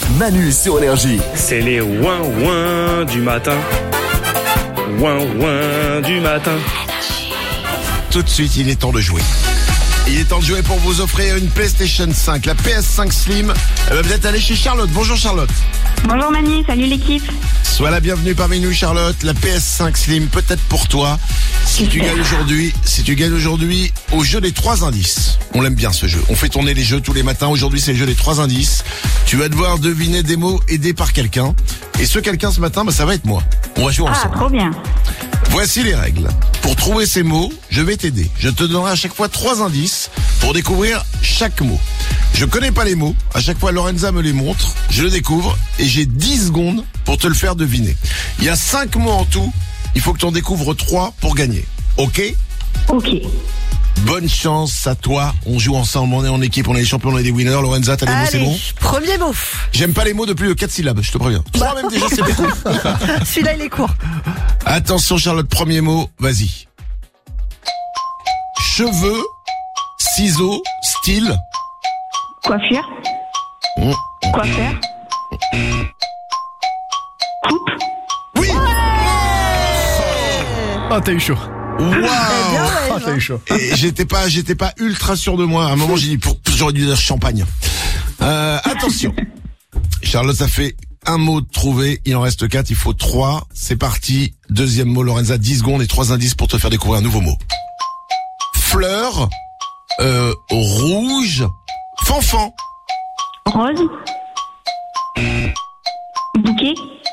Manu sur Énergie. C'est les ouin-ouin du matin. Ouin-ouin du matin. Tout de suite, il est temps de jouer. Il est temps de jouer pour vous offrir une PlayStation 5, la PS5 Slim. Vous êtes allé chez Charlotte. Bonjour Charlotte. Bonjour Manu, salut l'équipe. Sois la bienvenue parmi nous Charlotte. La PS5 Slim, peut-être pour toi. Si tu gagnes aujourd'hui au jeu des 3 indices. On l'aime bien ce jeu. On fait tourner les jeux tous les matins. Aujourd'hui, c'est le jeu des 3 indices. Tu vas devoir deviner des mots aidés par quelqu'un. Et ce quelqu'un ce matin, ça va être moi. On va jouer ensemble. Ah, trop bien. Voici les règles. Pour trouver ces mots, je vais t'aider. Je te donnerai à chaque fois 3 indices pour découvrir chaque mot. Je connais pas les mots. À chaque fois, Lorenza me les montre. Je le découvre et j'ai 10 secondes pour te le faire deviner. Il y a 5 mots en tout. Il faut que tu en découvres 3 pour gagner. Ok ? Ok. Bonne chance à toi. On joue ensemble. On est en équipe. On est les champions. On est des winners. Lorenza, t'as des mots, c'est bon ? Premier mot. J'aime pas les mots de plus de 4 syllabes. Je te préviens. 3 même déjà, c'est beaucoup. Celui-là, il est court. Attention Charlotte, premier mot, vas-y. Cheveux, ciseaux, style. Coiffure. Coiffeur. Coupe. Oui. Oh, t'as eu chaud. Waouh. T'as eu chaud. Et j'étais pas ultra sûr de moi. À un moment, j'ai dit, j'aurais dû dire champagne. Attention. Charlotte, ça fait un mot de trouvé. Il en reste 4. Il faut 3. C'est parti. Deuxième mot, Lorenza, 10 secondes et 3 indices pour te faire découvrir un nouveau mot. Fleur, rouge, fanfan. Rose. Bouquet.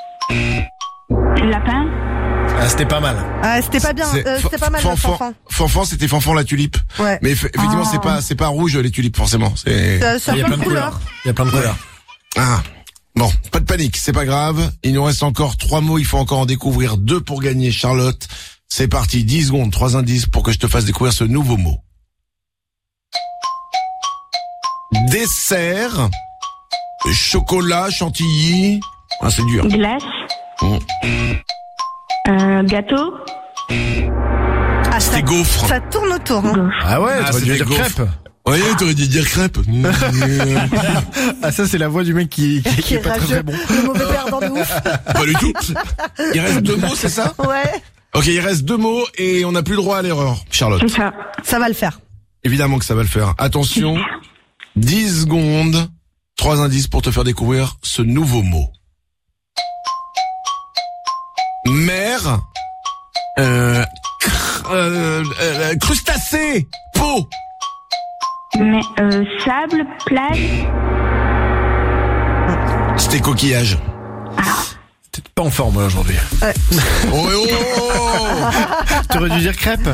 Lapin. Ah, c'était pas mal. Ah, c'était pas bien. C'était pas mal, Fanfan. Fanfan, c'était fanfan la tulipe. Ouais. Mais effectivement, c'est pas rouge les tulipes forcément. C'est. Ça Il y a plein plein de de couleurs. couleurs. Il y a plein de couleurs. Ah. Bon, pas de panique, c'est pas grave. Il nous reste encore 3 mots, il faut encore en découvrir 2 pour gagner, Charlotte. C'est parti, 10 secondes, 3 indices pour que je te fasse découvrir ce nouveau mot. Dessert, chocolat, chantilly. Ah, c'est dur. Glace. Gâteau. Ah, C'était gaufre. Ça tourne autour. Hein. Gaufre. Ah ouais, t'aurais dû c'était dire gaufre. crêpe. Ouais, t'aurais dû dire crêpe. Ah, ça, c'est la voix du mec qui est pas très, très bon. Le mauvais perdant de ouf. Pas du tout. Il reste 2 mots, c'est ça? Ouais. Ok, il reste 2 mots et on n'a plus le droit à l'erreur, Charlotte. C'est ça. Ça va le faire. Évidemment que ça va le faire. Attention, 10 secondes, 3 indices pour te faire découvrir ce nouveau mot. Mer, crustacé, peau. Mais sable, plage. C'était coquillage. T'es pas en forme là, aujourd'hui. T'aurais dû dire crêpe.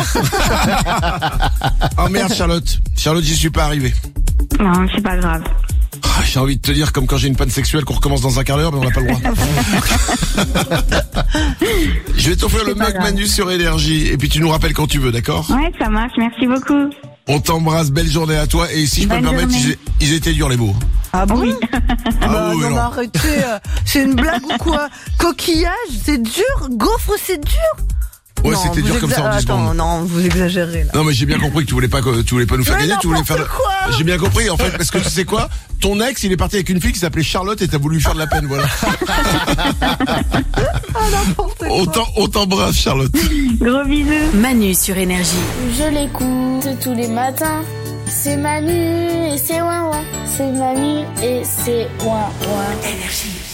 Oh merde Charlotte, j'y suis pas arrivé. Non, c'est pas grave. J'ai envie de te dire comme quand j'ai une panne sexuelle qu'on recommence dans un quart d'heure, mais on n'a pas le droit. Je vais t'offrir le mug Manu sur Énergie et puis tu nous rappelles quand tu veux, d'accord? Ouais, ça marche, merci beaucoup. On t'embrasse, belle journée à toi et si je peux me Bonne permettre, journée. ils étaient durs les mots. Ah bon? Oui. Ah oui, non, mais non. arrêtez. C'est une blague ou quoi? Coquillage, c'est dur. Gaufre, c'est dur. Ouais, Non, c'était vous dur comme ça en 10 Attends, secondes. non, vous exagérez là. Non mais j'ai bien compris que tu voulais pas nous faire Mais gagner, tu voulais faire n'importe quoi. J'ai bien compris en fait parce que tu sais quoi, ton ex il est parti avec une fille qui s'appelait Charlotte et t'as voulu lui faire de la peine, voilà. N'importe quoi. On t'embrasse Charlotte. Gros bisous. Manu sur Énergie. Je l'écoute tous les matins. C'est Manu et c'est ouin ouin. C'est Manu et c'est ouin ouin. Énergie.